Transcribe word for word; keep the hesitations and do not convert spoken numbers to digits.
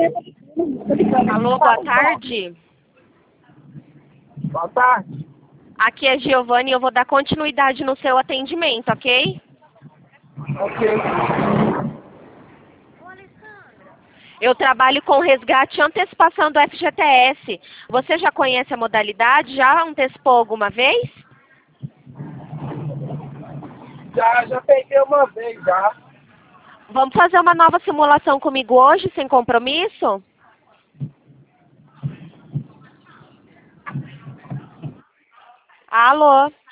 Alô, boa tarde. Boa tarde. Aqui é Giovanni e eu vou dar continuidade no seu atendimento, ok? Ok. Eu trabalho com resgate e antecipação do F G T S. Você já conhece a modalidade? Já antecipou alguma vez? Já, já peguei uma vez, já. Vamos fazer uma nova simulação comigo hoje, sem compromisso? Alô?